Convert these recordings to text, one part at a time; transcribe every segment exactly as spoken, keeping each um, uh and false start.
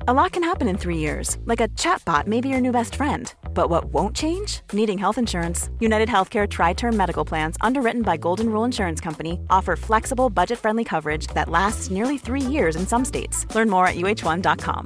A lot can happen in three years, like a chatbot may be your new best friend. But what won't change? Needing health insurance. United Healthcare Tri-Term Medical Plans, underwritten by Golden Rule Insurance Company, offer flexible, budget-friendly coverage that lasts nearly three years in some states. Learn more at U H one dot com.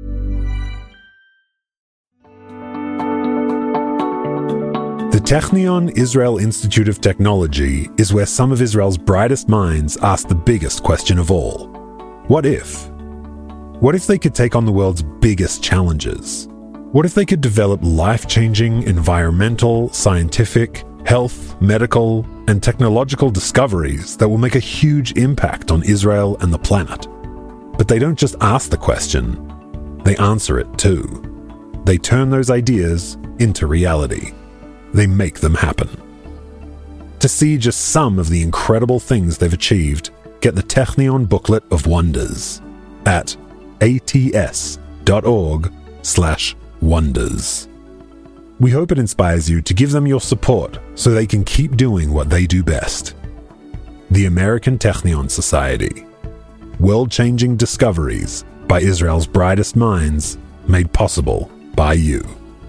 The Technion Israel Institute of Technology is where some of Israel's brightest minds ask the biggest question of all. What if? What if they could take on the world's biggest challenges? What if they could develop life-changing environmental, scientific, health, medical, and technological discoveries that will make a huge impact on Israel and the planet? But they don't just ask the question, they answer it too. They turn those ideas into reality. They make them happen. To see just some of the incredible things they've achieved, get the Technion Booklet of Wonders at ats.org slash wonders. We hope it inspires you to give them your support so they can keep doing what they do best. The American Technion Society. World-changing discoveries by Israel's brightest minds, made possible by you.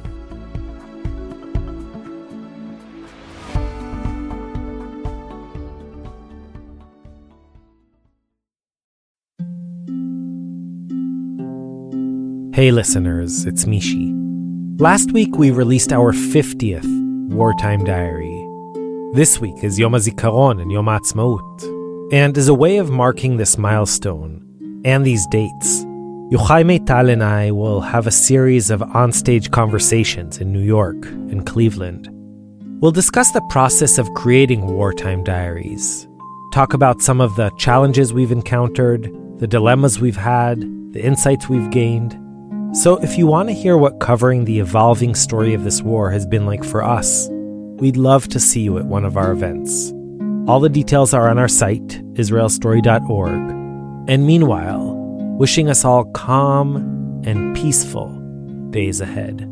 Hey listeners, it's Mishi. Last week we released our fiftieth Wartime Diary. This week is Yom HaZikaron and Yom HaAtzmaut. And as a way of marking this milestone and these dates, Yochai Meital and I will have a series of onstage conversations in New York and Cleveland. We'll discuss the process of creating Wartime Diaries, talk about some of the challenges we've encountered, the dilemmas we've had, the insights we've gained. So if you want to hear what covering the evolving story of this war has been like for us, we'd love to see you at one of our events. All the details are on our site, israel story dot org. And meanwhile, wishing us all calm and peaceful days ahead.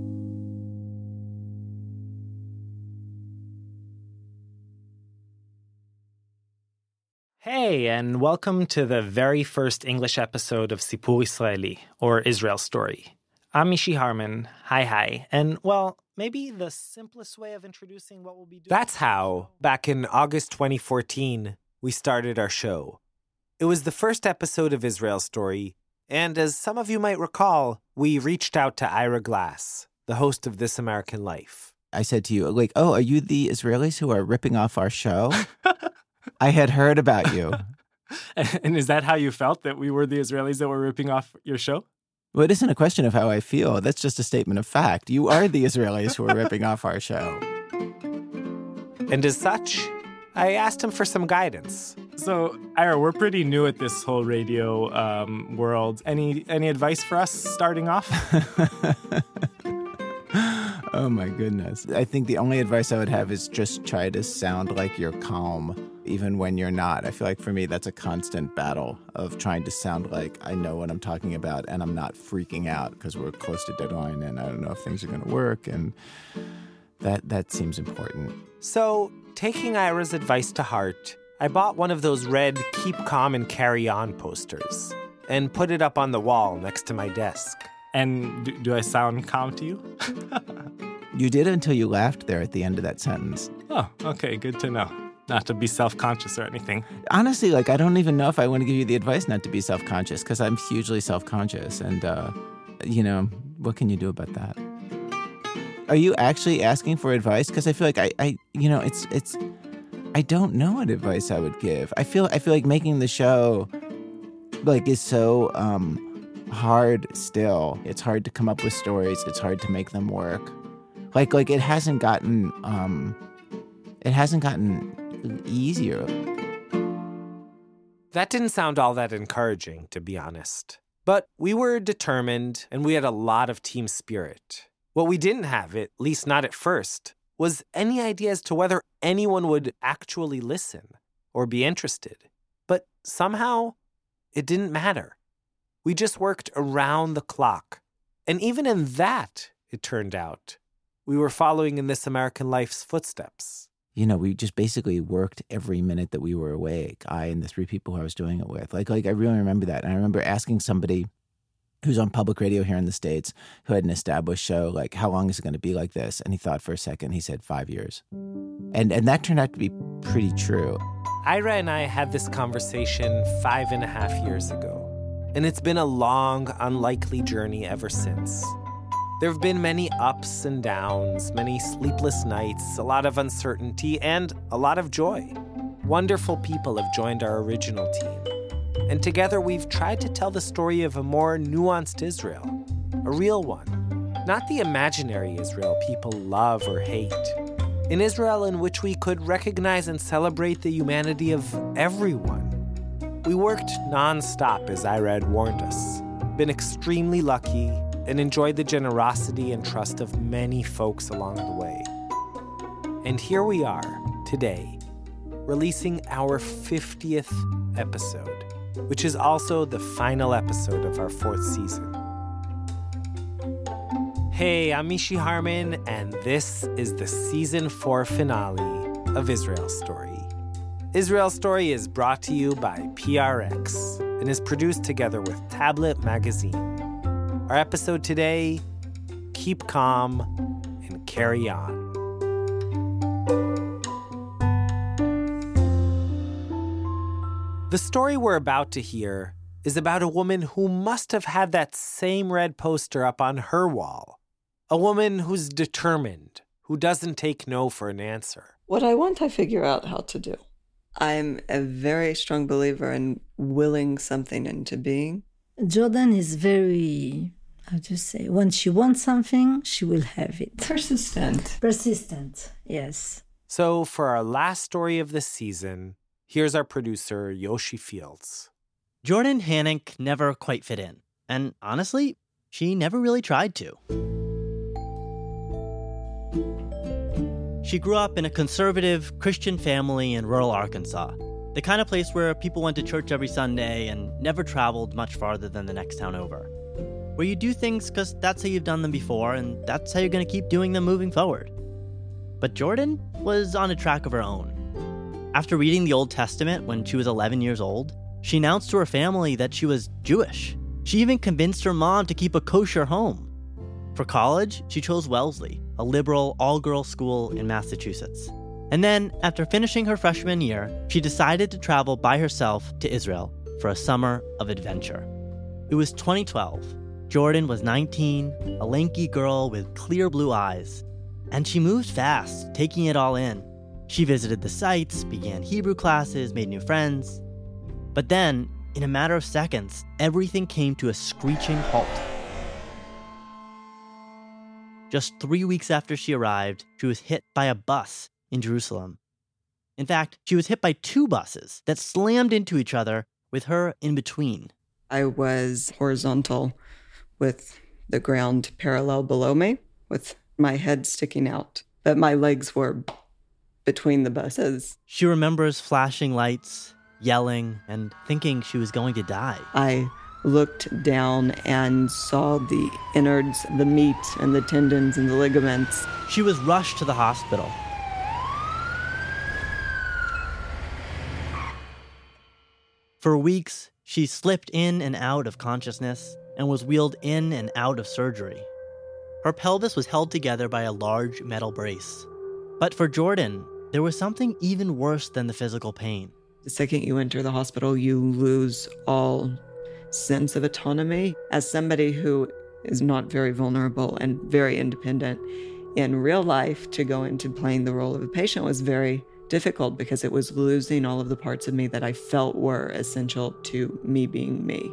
Hey, and welcome to the very first English episode of Sipur Israeli, or Israel Story. I'm Mishi Harman. Hi, hi. And, well, maybe the simplest way of introducing what we'll be doing... That's how, back in August twenty fourteen, we started our show. It was the first episode of Israel Story, and as some of you might recall, we reached out to Ira Glass, the host of This American Life. I said to you, like, oh, are you the Israelis who are ripping off our show? I had heard about you. And is that how you felt, that we were the Israelis that were ripping off your show? Well, it isn't a question of how I feel. That's just a statement of fact. You are the Israelis who are ripping off our show. And as such, I asked him for some guidance. So, Ira, we're pretty new at this whole radio um, world. Any any advice for us starting off? Oh, my goodness. I think the only advice I would have is just try to sound like you're calm, even when you're not. I feel like for me, that's a constant battle of trying to sound like I know what I'm talking about and I'm not freaking out because we're close to deadline and I don't know if things are going to work. And that that seems important. So, taking Ira's advice to heart, I bought one of those red Keep Calm and Carry On posters and put it up on the wall next to my desk. And do, do I sound calm to you? You did until you laughed there at the end of that sentence. Oh, okay, good to know. Not to be self-conscious or anything. Honestly, like, I don't even know if I want to give you the advice not to be self-conscious, because I'm hugely self-conscious. And, uh, you know, what can you do about that? Are you actually asking for advice? Because I feel like I, I, you know, it's, it's, I don't know what advice I would give. I feel, I feel like making the show, like, is so um, hard still. It's hard to come up with stories. It's hard to make them work. Like, like it hasn't gotten, um, it hasn't gotten easier. That didn't sound all that encouraging, to be honest. But we were determined, and we had a lot of team spirit. What we didn't have, at least not at first, was any idea as to whether anyone would actually listen or be interested. But somehow, it didn't matter. We just worked around the clock. And even in that, it turned out, we were following in This American Life's footsteps. You know, we just basically worked every minute that we were awake, I and the three people who I was doing it with. Like, like I really remember that. And I remember asking somebody, who's on public radio here in the States, who had an established show, like, how long is it going to be like this? And he thought for a second, he said five years. And and that turned out to be pretty true. Ira and I had this conversation five and a half years ago. And it's been a long, unlikely journey ever since. There have been many ups and downs, many sleepless nights, a lot of uncertainty, and a lot of joy. Wonderful people have joined our original team. And together we've tried to tell the story of a more nuanced Israel, a real one. Not the imaginary Israel people love or hate. An Israel in which we could recognize and celebrate the humanity of everyone. We worked non-stop, as Ira had warned us, been extremely lucky, and enjoyed the generosity and trust of many folks along the way. And here we are, today, releasing our fiftieth episode, which is also the final episode of our fourth season. Hey, I'm Mishy Harman, and this is the season four finale of Israel Story. Israel Story is brought to you by P R X and is produced together with Tablet Magazine. Our episode today, Keep Calm and Carry On. The story we're about to hear is about a woman who must have had that same red poster up on her wall. A woman who's determined, who doesn't take no for an answer. What I want, I figure out how to do. I'm a very strong believer in willing something into being. Jordan is very, how do you say, when she wants something, she will have it. Persistent. Persistent, yes. So for our last story of this season, here's our producer, Yoshi Fields. Jordan Hanink never quite fit in. And honestly, she never really tried to. She grew up in a conservative Christian family in rural Arkansas, the kind of place where people went to church every Sunday and never traveled much farther than the next town over. Where you do things because that's how you've done them before and that's how you're going to keep doing them moving forward. But Jordan was on a track of her own. After reading the Old Testament when she was eleven years old, she announced to her family that she was Jewish. She even convinced her mom to keep a kosher home. For college, she chose Wellesley, a liberal, all-girls school in Massachusetts. And then, after finishing her freshman year, she decided to travel by herself to Israel for a summer of adventure. It was twenty twelve. Jordan was nineteen, a lanky girl with clear blue eyes. And she moved fast, taking it all in. She visited the sites, began Hebrew classes, made new friends. But then, in a matter of seconds, everything came to a screeching halt. Just three weeks after she arrived, she was hit by a bus in Jerusalem. In fact, she was hit by two buses that slammed into each other with her in between. I was horizontal with the ground parallel below me, with my head sticking out. But my legs were between the buses. She remembers flashing lights, yelling, and thinking she was going to die. I looked down and saw the innards, the meat and the tendons and the ligaments. She was rushed to the hospital. For weeks, she slipped in and out of consciousness and was wheeled in and out of surgery. Her pelvis was held together by a large metal brace. But for Jordan, there was something even worse than the physical pain. The second you enter the hospital, you lose all sense of autonomy. As somebody who is not very vulnerable and very independent in real life, to go into playing the role of a patient was very difficult because it was losing all of the parts of me that I felt were essential to me being me.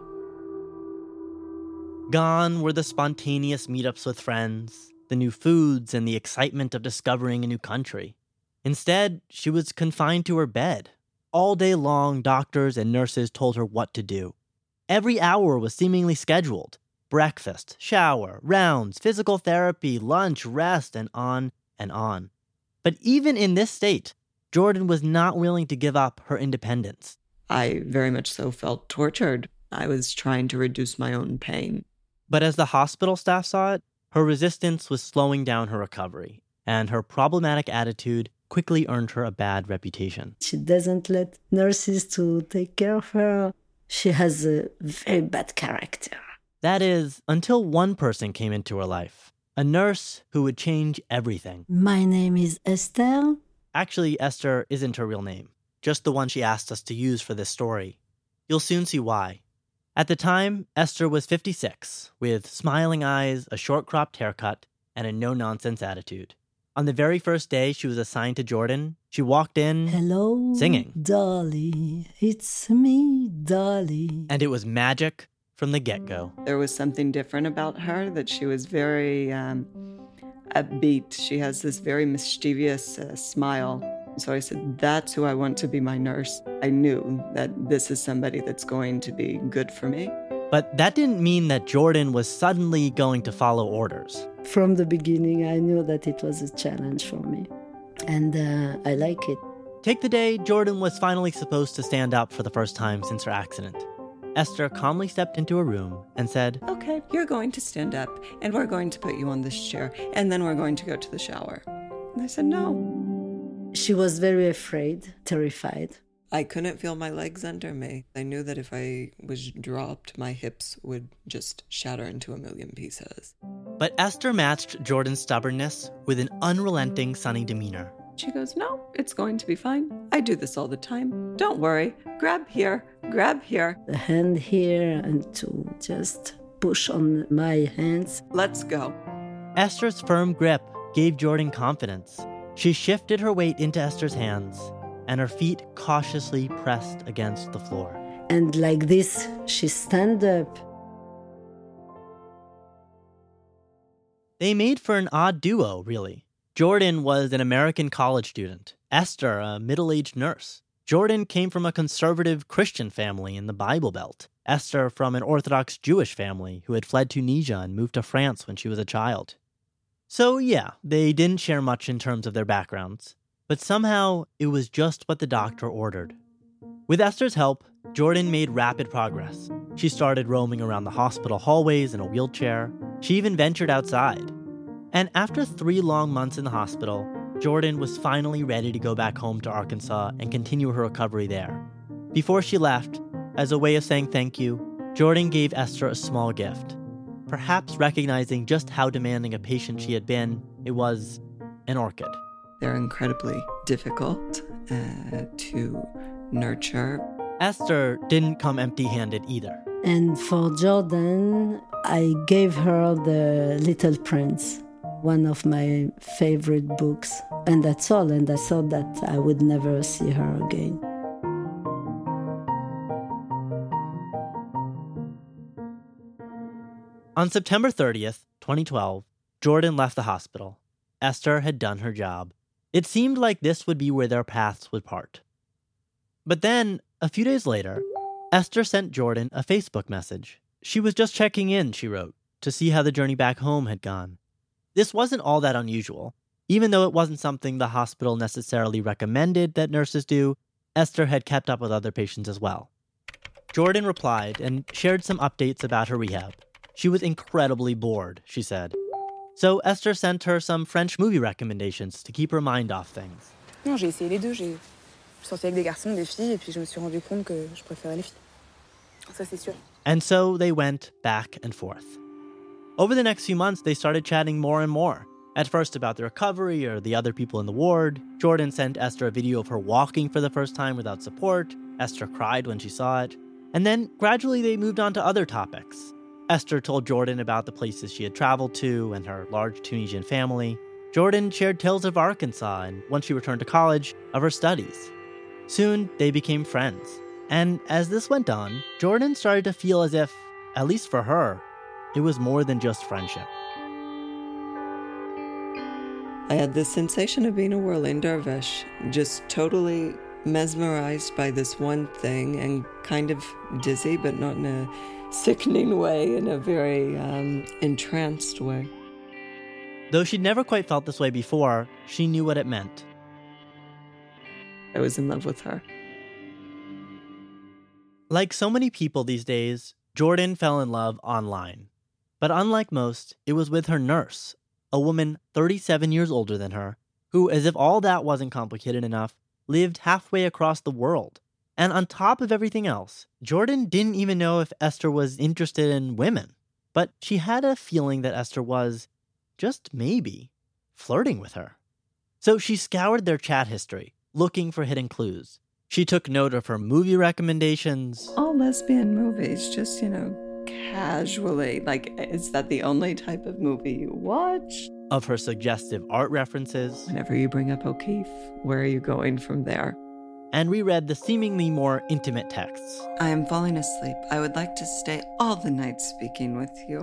Gone were the spontaneous meetups with friends, the new foods, and the excitement of discovering a new country. Instead, she was confined to her bed. All day long, doctors and nurses told her what to do. Every hour was seemingly scheduled. Breakfast, shower, rounds, physical therapy, lunch, rest, and on and on. But even in this state, Jordan was not willing to give up her independence. I very much so felt tortured. I was trying to reduce my own pain. But as the hospital staff saw it, her resistance was slowing down her recovery, and her problematic attitude quickly earned her a bad reputation. She doesn't let nurses to take care of her. She has a very bad character. That is, until one person came into her life, a nurse who would change everything. My name is Esther. Actually, Esther isn't her real name, just the one she asked us to use for this story. You'll soon see why. At the time, Esther was fifty-six, with smiling eyes, a short-cropped haircut, and a no-nonsense attitude. On the very first day she was assigned to Jordan, she walked in Hello, singing. Dolly, it's me, Dolly. And it was magic from the get-go. There was something different about her, that she was very um, upbeat. She has this very mischievous uh, smile. So I said, that's who I want to be my nurse. I knew that this is somebody that's going to be good for me. But that didn't mean that Jordan was suddenly going to follow orders. From the beginning, I knew that it was a challenge for me. And uh, I like it. Take the day Jordan was finally supposed to stand up for the first time since her accident. Esther calmly stepped into a room and said, Okay, you're going to stand up, and we're going to put you on this chair, and then we're going to go to the shower. And I said, no. She was very afraid, terrified. I couldn't feel my legs under me. I knew that if I was dropped, my hips would just shatter into a million pieces. But Esther matched Jordan's stubbornness with an unrelenting, sunny demeanor. She goes, no, it's going to be fine. I do this all the time. Don't worry. Grab here, grab here. The hand here and to just push on my hands. Let's go. Esther's firm grip gave Jordan confidence. She shifted her weight into Esther's hands, and her feet cautiously pressed against the floor. And like this, she stand up. They made for an odd duo, really. Jordan was an American college student, Esther a middle-aged nurse. Jordan came from a conservative Christian family in the Bible Belt, Esther from an Orthodox Jewish family who had fled Tunisia and moved to France when she was a child. So yeah, they didn't share much in terms of their backgrounds, but somehow it was just what the doctor ordered. With Esther's help, Jordan made rapid progress. She started roaming around the hospital hallways in a wheelchair. She even ventured outside. And after three long months in the hospital, Jordan was finally ready to go back home to Arkansas and continue her recovery there. Before she left, as a way of saying thank you, Jordan gave Esther a small gift. Perhaps recognizing just how demanding a patient she had been, it was an orchid. They're incredibly difficult uh, to nurture. Esther didn't come empty-handed either. And for Jordan, I gave her The Little Prince, one of my favorite books. And that's all. And I thought that I would never see her again. On September thirtieth, twenty twelve, Jordan left the hospital. Esther had done her job. It seemed like this would be where their paths would part. But then, a few days later, Esther sent Jordan a Facebook message. She was just checking in, she wrote, to see how the journey back home had gone. This wasn't all that unusual. Even though it wasn't something the hospital necessarily recommended that nurses do, Esther had kept up with other patients as well. Jordan replied and shared some updates about her rehab. She was incredibly bored, she said. So Esther sent her some French movie recommendations to keep her mind off things. Non, j'ai essayé les deux. J'ai sorti avec des garçons, des filles, et puis je me suis rendu compte que je préférais les filles. Ça, c'est sûr. And so they went back and forth. Over the next few months, they started chatting more and more. At first about the recovery or the other people in the ward. Jordan sent Esther a video of her walking for the first time without support. Esther cried when she saw it. And then gradually they moved on to other topics. Esther told Jordan about the places she had traveled to and her large Tunisian family. Jordan shared tales of Arkansas and, once she returned to college, of her studies. Soon, they became friends. And as this went on, Jordan started to feel as if, at least for her, it was more than just friendship. I had this sensation of being a whirling dervish, just totally mesmerized by this one thing and kind of dizzy, but not in a sickening way, in a very um, entranced way. Though she'd never quite felt this way before, she knew what it meant. I was in love with her. Like so many people these days, Jordan fell in love online. But unlike most, it was with her nurse, a woman thirty-seven years older than her, who, as if all that wasn't complicated enough, lived halfway across the world. And on top of everything else, Jordan didn't even know if Esther was interested in women. But she had a feeling that Esther was, just maybe, flirting with her. So she scoured their chat history, looking for hidden clues. She took note of her movie recommendations. All lesbian movies, just, you know, casually. Like, is that the only type of movie you watch? Of her suggestive art references. Whenever you bring up O'Keeffe, where are you going from there? And reread the seemingly more intimate texts. I am falling asleep. I would like to stay all the night speaking with you.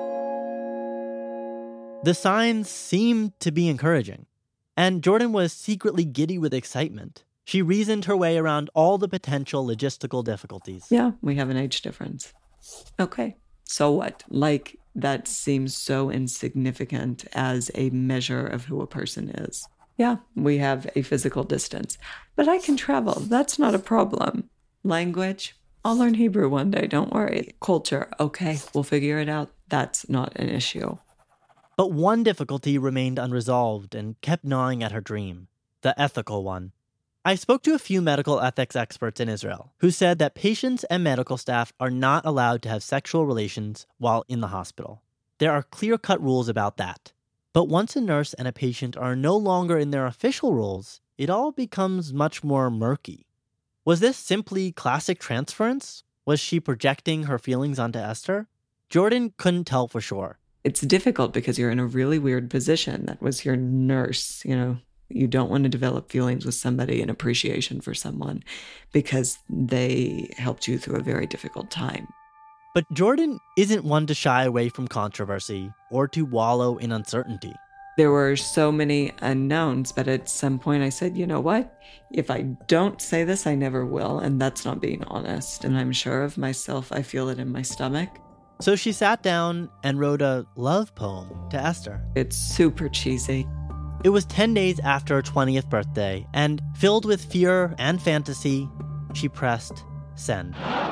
The signs seemed to be encouraging, and Jordan was secretly giddy with excitement. She reasoned her way around all the potential logistical difficulties. Yeah, we have an age difference. Okay, so what? Like, that seems so insignificant as a measure of who a person is. Yeah, we have a physical distance, but I can travel. That's not a problem. Language, I'll learn Hebrew one day, don't worry. Culture, okay, we'll figure it out. That's not an issue. But one difficulty remained unresolved and kept gnawing at her dream, the ethical one. I spoke to a few medical ethics experts in Israel who said that patients and medical staff are not allowed to have sexual relations while in the hospital. There are clear-cut rules about that. But once a nurse and a patient are no longer in their official roles, it all becomes much more murky. Was this simply classic transference? Was she projecting her feelings onto Esther? Jordan couldn't tell for sure. It's difficult because you're in a really weird position. That was your nurse, you know. You don't want to develop feelings with somebody and appreciation for someone because they helped you through a very difficult time. But Jordan isn't one to shy away from controversy or to wallow in uncertainty. There were so many unknowns, but at some point I said, you know what? If I don't say this, I never will, and that's not being honest. And I'm sure of myself. I feel it in my stomach. So she sat down and wrote a love poem to Esther. It's super cheesy. It was ten days after her twentieth birthday, and filled with fear and fantasy, she pressed send.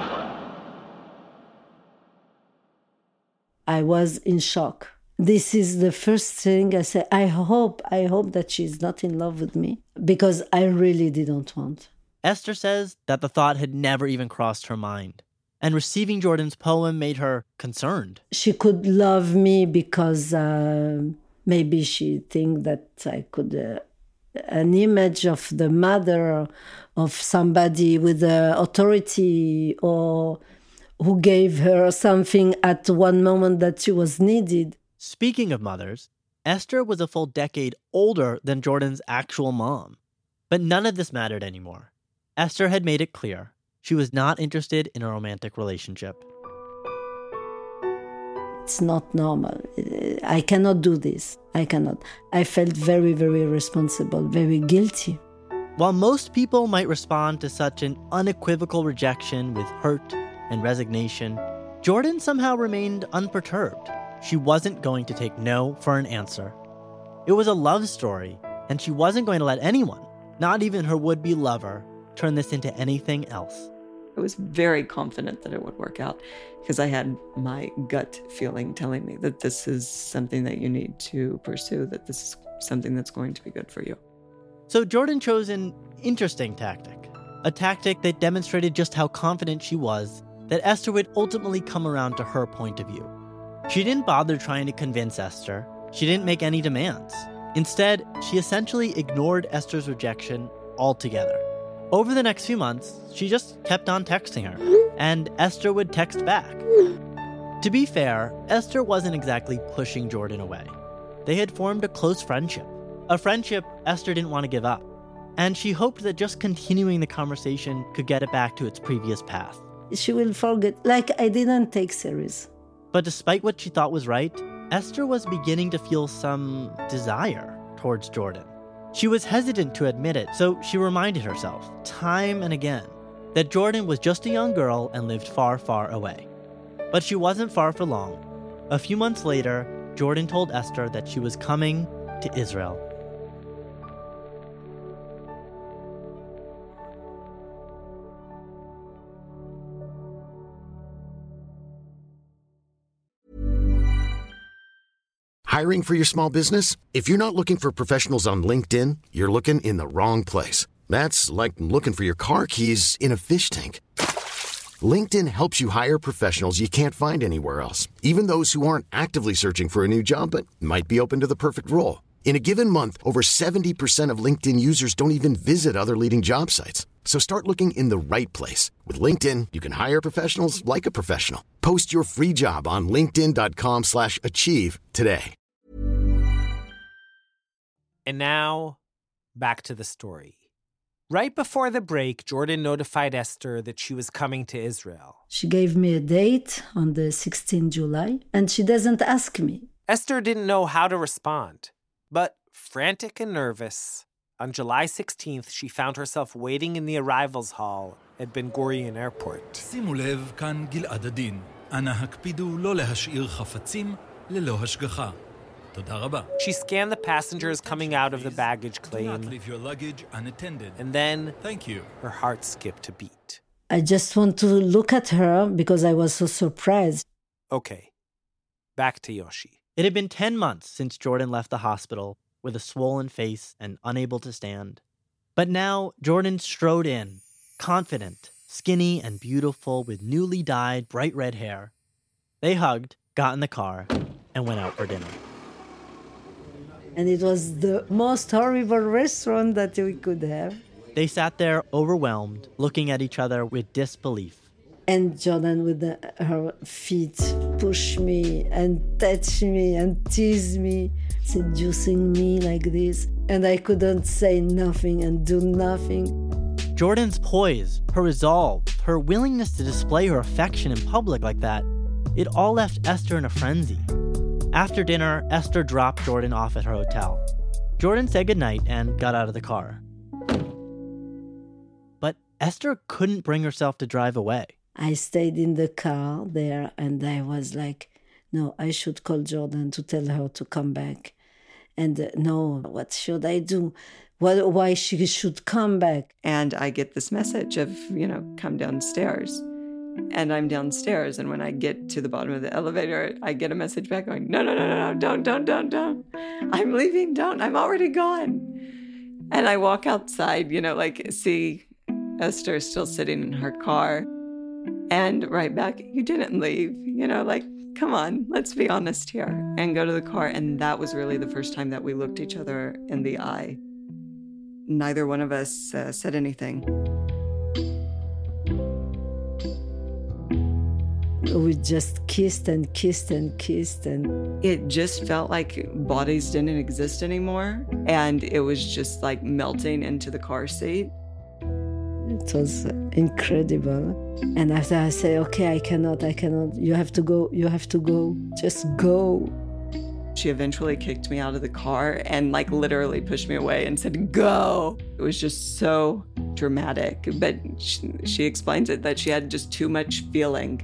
I was in shock. This is the first thing I said. I hope, I hope that she's not in love with me, because I really didn't want. Esther says that the thought had never even crossed her mind, and receiving Jordan's poem made her concerned. She could love me because uh, maybe she think that I could, uh, an image of the mother of somebody with uh, authority or who gave her something at one moment that she was needed. Speaking of mothers, Esther was a full decade older than Jordan's actual mom. But none of this mattered anymore. Esther had made it clear she was not interested in a romantic relationship. It's not normal. I cannot do this. I cannot. I felt very, very responsible, very guilty. While most people might respond to such an unequivocal rejection with hurt and resignation, Jordan somehow remained unperturbed. She wasn't going to take no for an answer. It was a love story, and she wasn't going to let anyone, not even her would-be lover, turn this into anything else. I was very confident that it would work out because I had my gut feeling telling me that this is something that you need to pursue, that this is something that's going to be good for you. So Jordan chose an interesting tactic, a tactic that demonstrated just how confident she was that Esther would ultimately come around to her point of view. She didn't bother trying to convince Esther. She didn't make any demands. Instead, she essentially ignored Esther's rejection altogether. Over the next few months, she just kept on texting her, and Esther would text back. To be fair, Esther wasn't exactly pushing Jordan away. They had formed a close friendship, a friendship Esther didn't want to give up, and she hoped that just continuing the conversation could get it back to its previous path. She will forget, like I didn't take serious. But despite what she thought was right, Esther was beginning to feel some desire towards Jordan. She was hesitant to admit it, so she reminded herself, time and again, that Jordan was just a young girl and lived far, far away. But she wasn't far for long. A few months later, Jordan told Esther that she was coming to Israel. Hiring for your small business? If you're not looking for professionals on LinkedIn, you're looking in the wrong place. That's like looking for your car keys in a fish tank. LinkedIn helps you hire professionals you can't find anywhere else, even those who aren't actively searching for a new job but might be open to the perfect role. In a given month, over seventy percent of LinkedIn users don't even visit other leading job sites. So start looking in the right place. With LinkedIn, you can hire professionals like a professional. Post your free job on linkedin.com slash achieve today. And now, back to the story. Right before the break, Jordan notified Esther that she was coming to Israel. She gave me a date on the sixteenth of July, and she doesn't ask me. Esther didn't know how to respond, but frantic and nervous, on July sixteenth, she found herself waiting in the arrivals hall at Ben Gurion Airport. שימו לב, כאן גלעד הדין. אנא הקפידו לא להשאיר חפצים ללא השגחה. תודה רבה. She scanned the passengers coming out of the baggage claim. Do not leave your luggage unattended. And then, thank you. Her heart skipped a beat. I just want to look at her because I was so surprised. Okay, back to Yoshi. It had been ten months since Jordan left the hospital with a swollen face and unable to stand. But now, Jordan strode in, confident, skinny and beautiful with newly dyed bright red hair. They hugged, got in the car, and went out for dinner. And it was the most horrible restaurant that we could have. They sat there overwhelmed, looking at each other with disbelief. And Jordan with the, her feet push me and touch me and tease me, seducing me like this. And I couldn't say nothing and do nothing. Jordan's poise, her resolve, her willingness to display her affection in public like that, it all left Esther in a frenzy. After dinner, Esther dropped Jordan off at her hotel. Jordan said goodnight and got out of the car. But Esther couldn't bring herself to drive away. I stayed in the car there and I was like, no, I should call Jordan to tell her to come back. And uh, no, what should I do? What, why she should come back? And I get this message of, you know, come downstairs. And I'm downstairs, and when I get to the bottom of the elevator, I get a message back going, no, no, no, no, no, don't, don't, don't, don't. I'm leaving, don't, I'm already gone. And I walk outside, you know, like, see Esther still sitting in her car. And right back, you didn't leave, you know, like, come on, let's be honest here. And go to the car, and that was really the first time that we looked each other in the eye. Neither one of us uh, said anything. We just kissed and kissed and kissed, and it just felt like bodies didn't exist anymore, and it was just like melting into the car seat. It was incredible. And after I say, okay, I cannot, I cannot, you have to go, you have to go, just go. She eventually kicked me out of the car and like literally pushed me away and said, go. It was just so dramatic, but she, she explains it that she had just too much feeling.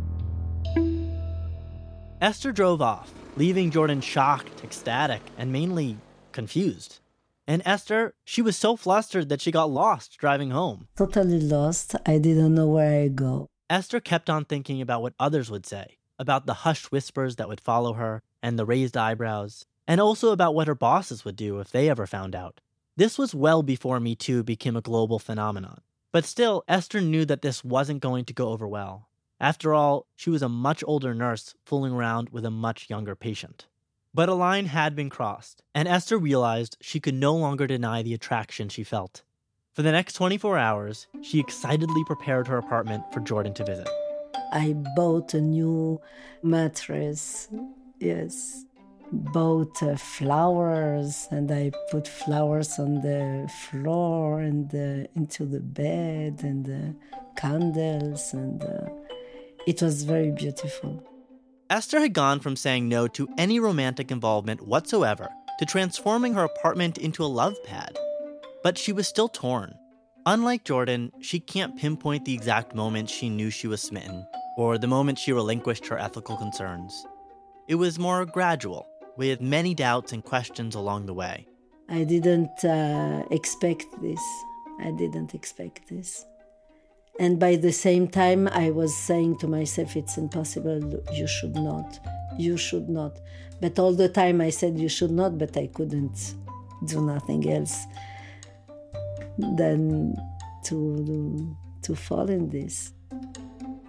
Esther drove off, leaving Jordan shocked, ecstatic, and mainly confused. And Esther, she was so flustered that she got lost driving home. Totally lost. I didn't know where I go. Esther kept on thinking about what others would say, about the hushed whispers that would follow her, and the raised eyebrows, and also about what her bosses would do if they ever found out. This was well before Me Too became a global phenomenon. But still, Esther knew that this wasn't going to go over well. After all, she was a much older nurse fooling around with a much younger patient. But a line had been crossed, and Esther realized she could no longer deny the attraction she felt. For the next twenty-four hours, she excitedly prepared her apartment for Jordan to visit. I bought a new mattress, yes. Bought uh, flowers, and I put flowers on the floor and uh, into the bed, and uh, candles, and uh, it was very beautiful. Esther had gone from saying no to any romantic involvement whatsoever to transforming her apartment into a love pad. But she was still torn. Unlike Jordan, she can't pinpoint the exact moment she knew she was smitten, or the moment she relinquished her ethical concerns. It was more gradual, with many doubts and questions along the way. I didn't uh, expect this. I didn't expect this. And by the same time, I was saying to myself, it's impossible, you should not, you should not. But all the time I said you should not, but I couldn't do nothing else than to, to fall in this.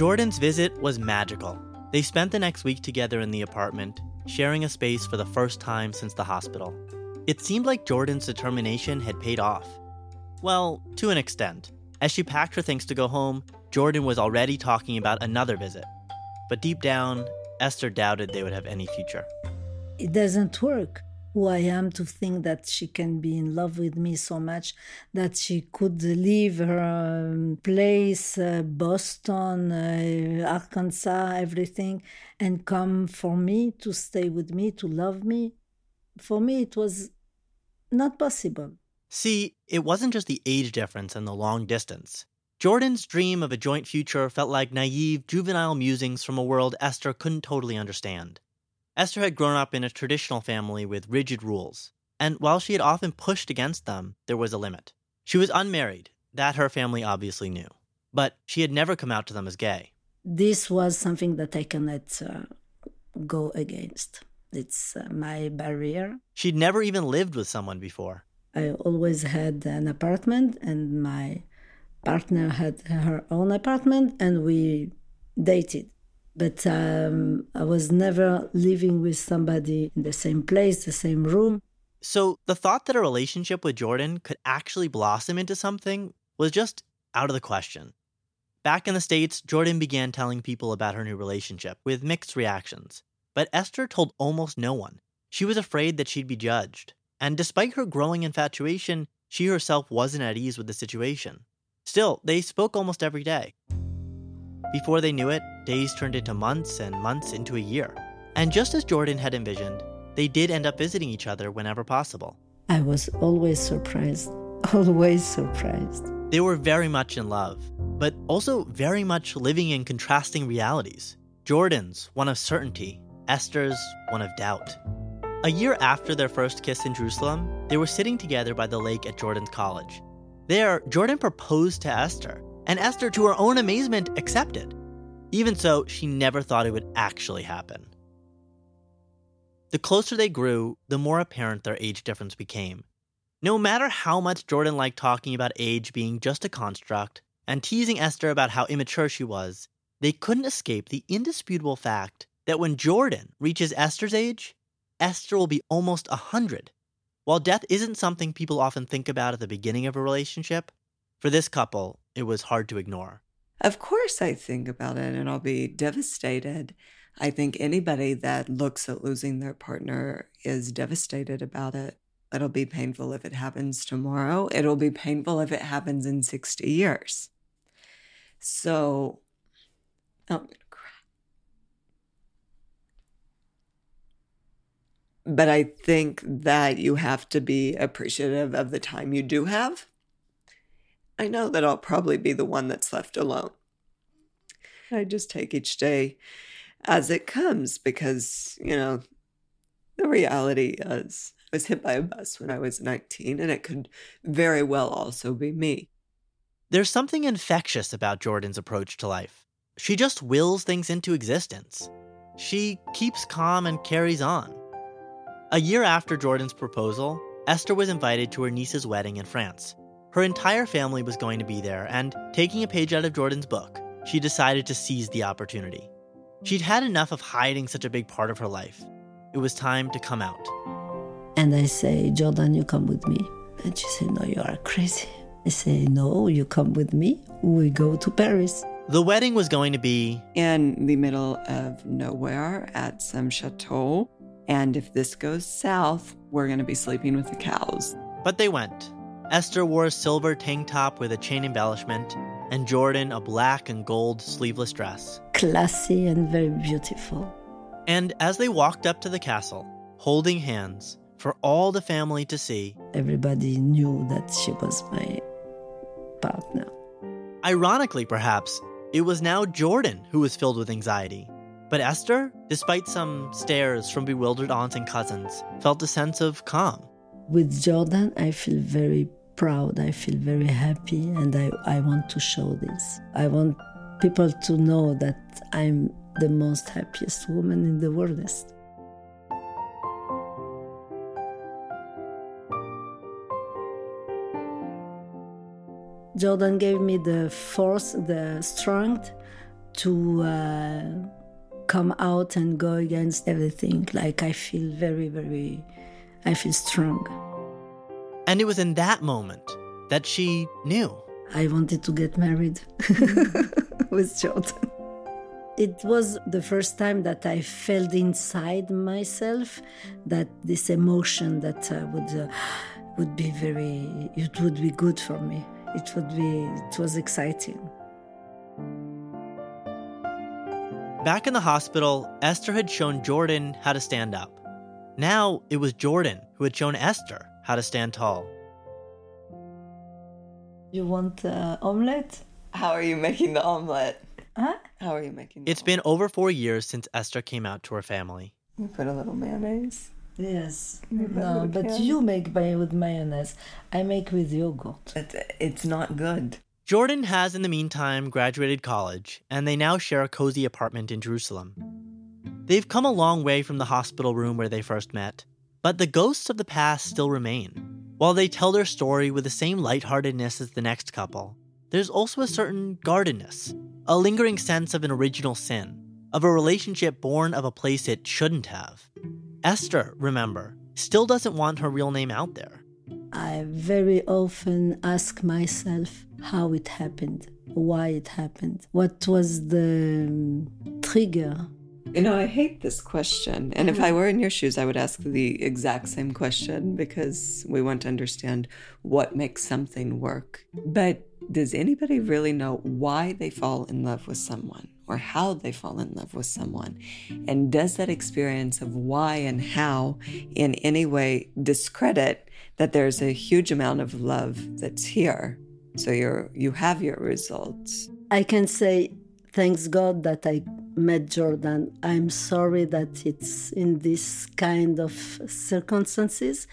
Jordan's visit was magical. They spent the next week together in the apartment, sharing a space for the first time since the hospital. It seemed like Jordan's determination had paid off. Well, to an extent. As she packed her things to go home, Jordan was already talking about another visit. But deep down, Esther doubted they would have any future. It doesn't work. Who I am to think that she can be in love with me so much that she could leave her um, place, uh, Boston, uh, Arkansas, everything, and come for me, to stay with me, to love me. For me, it was not possible. See, it wasn't just the age difference and the long distance. Jordan's dream of a joint future felt like naive, juvenile musings from a world Esther couldn't totally understand. Esther had grown up in a traditional family with rigid rules, and while she had often pushed against them, there was a limit. She was unmarried, that her family obviously knew, but she had never come out to them as gay. This was something that I cannot uh, go against. It's uh, my barrier. She'd never even lived with someone before. I always had an apartment, and my partner had her own apartment, and we dated. But um, I was never living with somebody in the same place, the same room. So the thought that a relationship with Jordan could actually blossom into something was just out of the question. Back in the States, Jordan began telling people about her new relationship with mixed reactions. But Esther told almost no one. She was afraid that she'd be judged. And despite her growing infatuation, she herself wasn't at ease with the situation. Still, they spoke almost every day. Before they knew it, days turned into months and months into a year. And just as Jordan had envisioned, they did end up visiting each other whenever possible. I was always surprised, always surprised. They were very much in love, but also very much living in contrasting realities. Jordan's one of certainty, Esther's one of doubt. A year after their first kiss in Jerusalem, they were sitting together by the lake at Jordan's college. There, Jordan proposed to Esther, and Esther, to her own amazement, accepted. Even so, she never thought it would actually happen. The closer they grew, the more apparent their age difference became. No matter how much Jordan liked talking about age being just a construct and teasing Esther about how immature she was, they couldn't escape the indisputable fact that when Jordan reaches Esther's age, Esther will be almost one hundred. While death isn't something people often think about at the beginning of a relationship, for this couple, it was hard to ignore. Of course I think about it, and I'll be devastated. I think anybody that looks at losing their partner is devastated about it. It'll be painful if it happens tomorrow. It'll be painful if it happens in sixty years. So, I'm going to cry. But I think that you have to be appreciative of the time you do have. I know that I'll probably be the one that's left alone. I just take each day as it comes because, you know, the reality is I was hit by a bus when I was nineteen, and it could very well also be me. There's something infectious about Jordan's approach to life. She just wills things into existence. She keeps calm and carries on. A year after Jordan's proposal, Esther was invited to her niece's wedding in France. Her entire family was going to be there, and taking a page out of Jordan's book, she decided to seize the opportunity. She'd had enough of hiding such a big part of her life. It was time to come out. And I say, Jordan, you come with me. And she said, no, you are crazy. I say, no, you come with me. We go to Paris. The wedding was going to be in the middle of nowhere at some chateau. And if this goes south, we're going to be sleeping with the cows. But they went. Esther wore a silver tank top with a chain embellishment, and Jordan a black and gold sleeveless dress. Classy and very beautiful. And as they walked up to the castle, holding hands, for all the family to see, everybody knew that she was my partner. Ironically, perhaps, it was now Jordan who was filled with anxiety. But Esther, despite some stares from bewildered aunts and cousins, felt a sense of calm. With Jordan, I feel very proud. I feel very happy, and I, I want to show this. I want people to know that I'm the most happiest woman in the world. Jordan gave me the force, the strength to uh, come out and go against everything. Like I feel very, very, I feel strong. And it was in that moment that she knew. I wanted to get married with Jordan. It was the first time that I felt inside myself that this emotion that uh, would uh, would be very, it would be good for me. It would be, it was exciting. Back in the hospital, Esther had shown Jordan how to stand up. Now it was Jordan who had shown Esther how to stand tall. You want uh, omelette? How are you making the omelette? Huh? How are you making the It's omelette? been over four years since Esther came out to her family. You put a little mayonnaise. Yes. Maybe No, we but can. you make by, with mayonnaise. I make with yogurt. It, it's not good. Jordan has, in the meantime, graduated college, and they now share a cozy apartment in Jerusalem. They've come a long way from the hospital room where they first met, but the ghosts of the past still remain. While they tell their story with the same lightheartedness as the next couple, there's also a certain guardedness, a lingering sense of an original sin, of a relationship born of a place it shouldn't have. Esther, remember, still doesn't want her real name out there. I very often ask myself how it happened, why it happened, what was the um, trigger. You know, I hate this question. And if I were in your shoes, I would ask the exact same question because we want to understand what makes something work. But does anybody really know why they fall in love with someone or how they fall in love with someone? And does that experience of why and how in any way discredit that there's a huge amount of love that's here? So you're, you have your results. I can say, thanks God that I met Jordan. I'm sorry that it's in this kind of circumstances.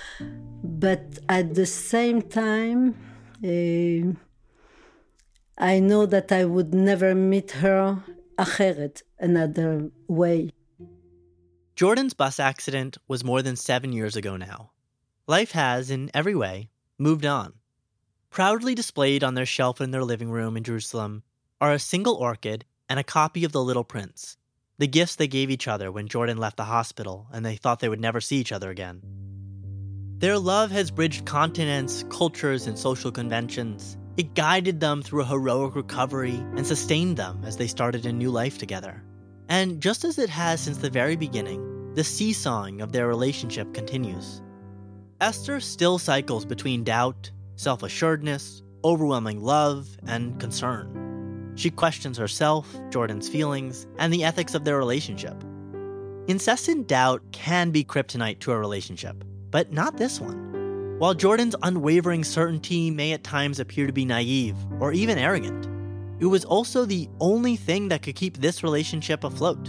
But at the same time, uh, I know that I would never meet her acheret, another way. Jordan's bus accident was more than seven years ago now. Life has, in every way, moved on. Proudly displayed on their shelf in their living room in Jerusalem are a single orchid and a copy of The Little Prince, the gifts they gave each other when Jordan left the hospital and they thought they would never see each other again. Their love has bridged continents, cultures, and social conventions. It guided them through a heroic recovery and sustained them as they started a new life together. And just as it has since the very beginning, the seesawing of their relationship continues. Esther still cycles between doubt, self-assuredness, overwhelming love, and concern. She questions herself, Jordan's feelings, and the ethics of their relationship. Incessant doubt can be kryptonite to a relationship, but not this one. While Jordan's unwavering certainty may at times appear to be naive or even arrogant, it was also the only thing that could keep this relationship afloat.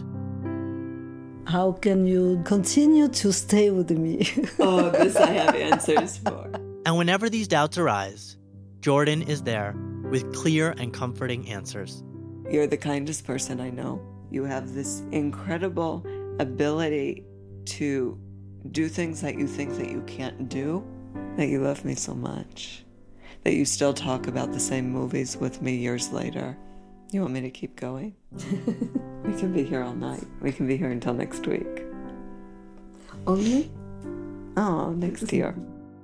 How can you continue to stay with me? Oh, this I have answers for. And whenever these doubts arise, Jordan is there with clear and comforting answers. You're the kindest person I know. You have this incredible ability to do things that you think that you can't do, that you love me so much, that you still talk about the same movies with me years later. You want me to keep going? We can be here all night. We can be here until next week. Only? Oh, next year.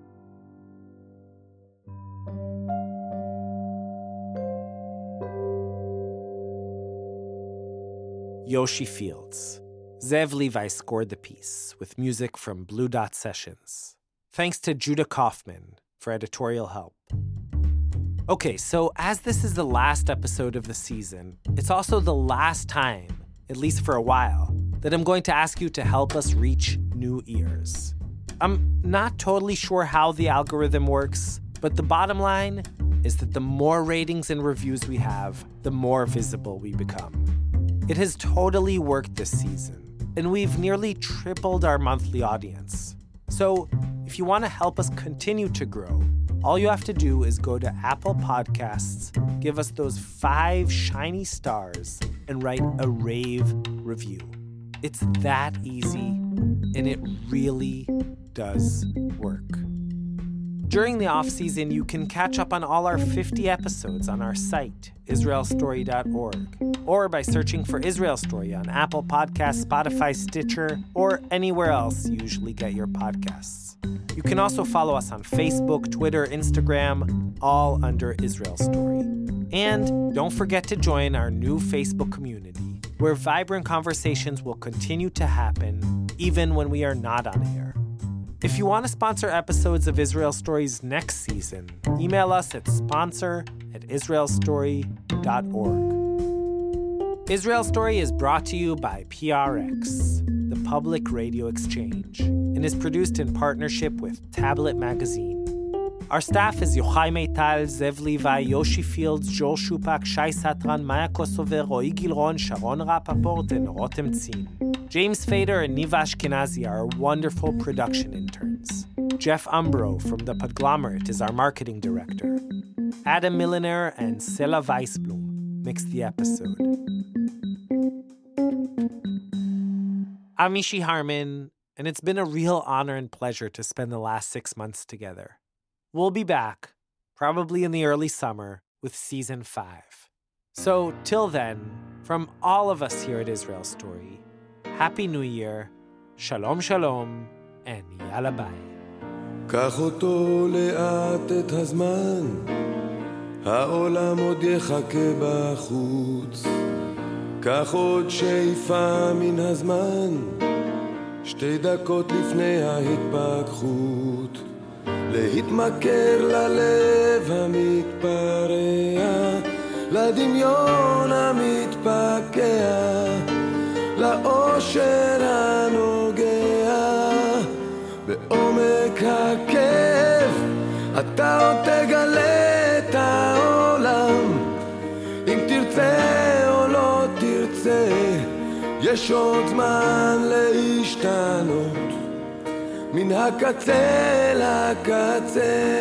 Yoshi Fields. Zev Levi scored the piece with music from Blue Dot Sessions. Thanks to Judah Kaufman for editorial help. Okay, so as this is the last episode of the season, it's also the last time, at least for a while, that I'm going to ask you to help us reach new ears. I'm not totally sure how the algorithm works, but the bottom line is that the more ratings and reviews we have, the more visible we become. It has totally worked this season, and we've nearly tripled our monthly audience. So if you want to help us continue to grow, all you have to do is go to Apple Podcasts, give us those five shiny stars, and write a rave review. It's that easy, and it really does work. During the off-season, you can catch up on all our fifty episodes on our site, israel story dot org, or by searching for Israel Story on Apple Podcasts, Spotify, Stitcher, or anywhere else you usually get your podcasts. You can also follow us on Facebook, Twitter, Instagram, all under Israel Story. And don't forget to join our new Facebook community, where vibrant conversations will continue to happen even when we are not on air. If you want to sponsor episodes of Israel Stories next season, email us at sponsor at israel story dot org. Israel Story is brought to you by P R X, the Public Radio Exchange, and is produced in partnership with Tablet Magazine. Our staff is Yochai Meital, Zev Levi, Yoshi Fields, Joel Shupak, Shai Satran, Maya Kosover, Roy Gilron, Sharon Rapaport, and Rotem Tzin. James Fader and Niva Ashkenazi are our wonderful production interns. Jeff Umbro from The Podglomerate is our marketing director. Adam Milliner and Sela Weisblum mixed the episode. I'm Mishi Harman, and it's been a real honor and pleasure to spend the last six months together. We'll be back, probably in the early summer, with season five. So, till then, from all of us here at Israel Story, Happy New Year, Shalom Shalom, and Yalla Bye. קח אותו לאט את הזמן, העולם עוד יחכה בחוץ. קח עוד שאיפה מן הזמן, שתי דקות לפני ההתפכחות. להתמכר ללב המתפרע, לדמיון המתפקע, לאושר הנוגע בעומק הכאב. אתה עוד תגלה את העולם, אם תרצה או לא תרצה, יש עוד זמן להשתנות מן הקצה לקצה.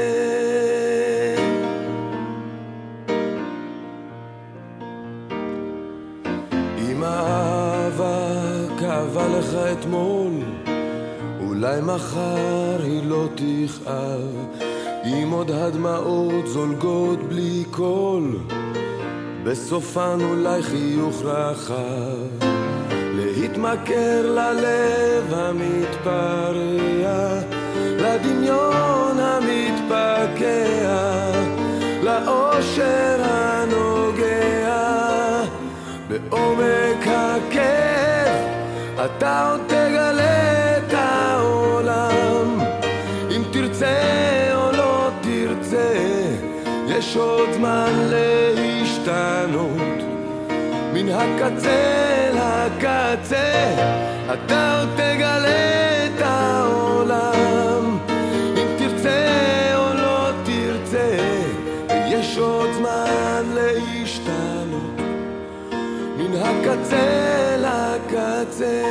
אם האהבה כאבה לך אתמול, אולי מחר היא לא תכאב. אם עוד הדמעות זולגות בלי קול, בסופן אולי חיוך רחב. להתמכר ללב המתפרע, לדמיון המתפקע, לאושר הנוגע בעומק הכאב. אתה עוד תגלה את העולם, אם תרצה או לא תרצה, יש עוד זמן להשתנות מן הקצה לקצה. אתה עוד תגלה את העולם, אם תרצה או לא תרצה, יש עוד זמן להשתנות מן הקצה לקצה.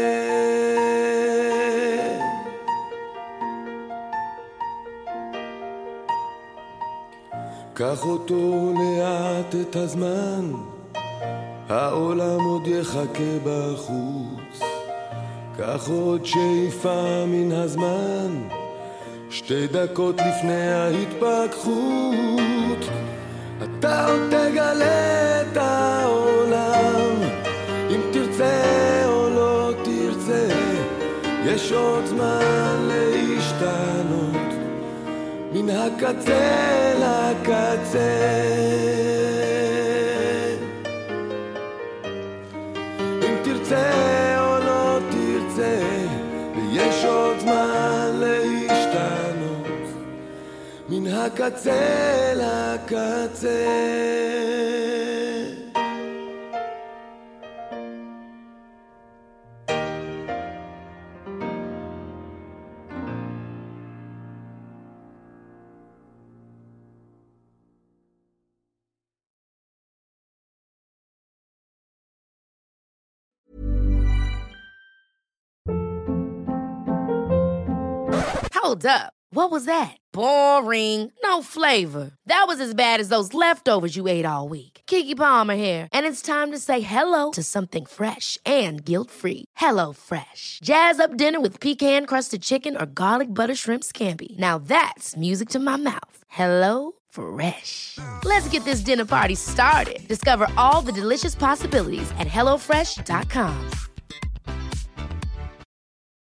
קח אותו לאט את הזמן, העולם עוד יחכה בחוץ. קח עוד שאיפה מן הזמן, שתי דקות לפני ההתפכחות. אתה עוד תגלה את העולם, אם תרצה או לא תרצה, יש עוד זמן להשתנות מן הקצה לקצה. אם תרצה או לא תרצה, ויש עוד זמן להשתנות מן הקצה לקצה. Hold up. What was that? Boring. No flavor. That was as bad as those leftovers you ate all week. Keke Palmer here, and it's time to say hello to something fresh and guilt-free. Hello Fresh. Jazz up dinner with pecan-crusted chicken or garlic butter shrimp scampi. Now that's music to my mouth. Hello Fresh. Let's get this dinner party started. Discover all the delicious possibilities at hello fresh dot com.